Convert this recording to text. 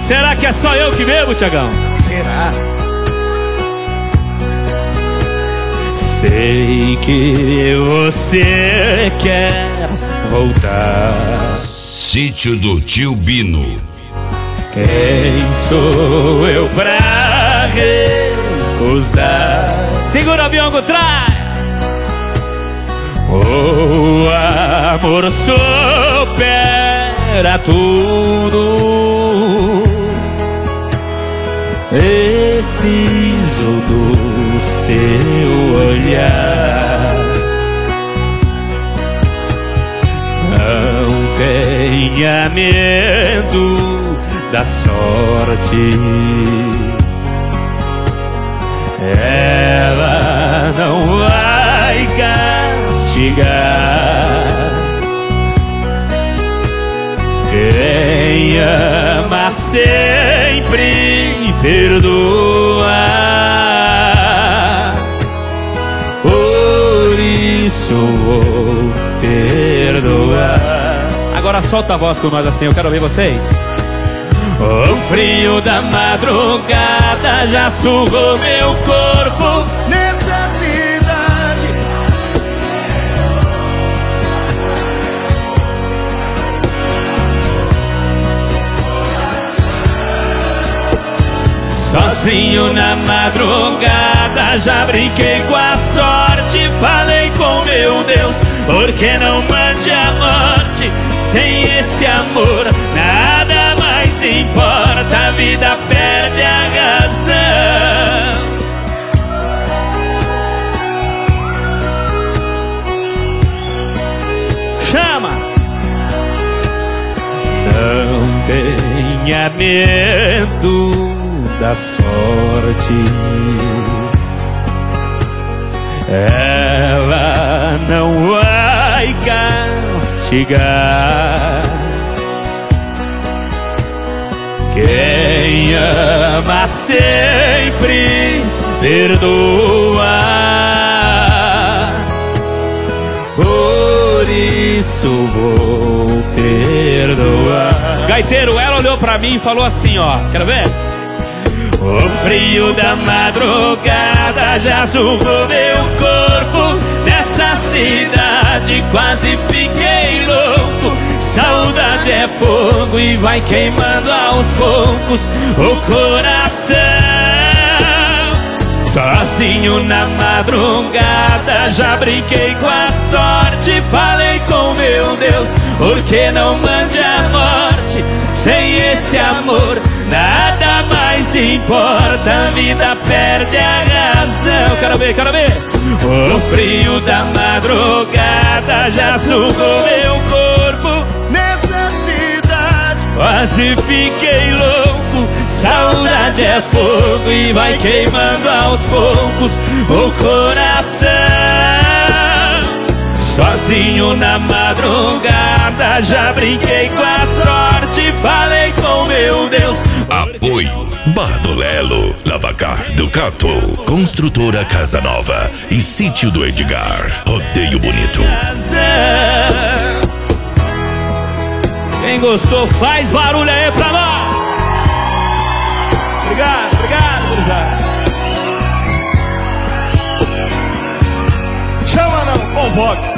Será que é só eu que bebo, Tiagão? Será? Sei que você quer voltar. Sítio do Tio Bino. Quem sou eu pra recusar? Segura o biongo, traz! O amor supera tudo. Preciso do seu olhar. Não tenha medo da sorte. Ela não vai castigar. Quem ama sempre perdoa. Por isso vou perdoar. Agora solta a voz com nós assim, eu quero ouvir vocês. O frio da madrugada já sugou meu corpo nessa cidade. Sozinho na madrugada já brinquei com a sorte. Falei com meu Deus, por que não mande a morte? Sem esse amor nada mais importa, a vida perde a razão. Chama! Não tenha medo da sorte. Ela não vai castigar. Quem ama sempre perdoa. Por isso vou perdoar. Gaiteiro, ela olhou pra mim e falou assim, ó, quero ver? O frio da madrugada já sugou meu corpo nessa cidade, quase fiquei louco. Saudade é fogo e vai queimando aos poucos o coração. Sozinho na madrugada já brinquei com a sorte. Falei com meu Deus, por que não mande a morte? Sem esse amor nada mais importa, a vida perde a razão. Quero ver, quero ver. O frio da madrugada já sugou meu corpo nessa cidade, quase fiquei louco. Saudade é fogo e vai queimando aos poucos o coração. Sozinho na madrugada já brinquei com a sorte. Falei com meu Deus. Apoio Bar do Lelo, Lavacar do Cato, Construtora Casa Nova e Sítio do Edgar. Rodeio Bonito. Quem gostou faz barulho aí pra nós. Obrigado, obrigado, gurizada. Chama não, convoca.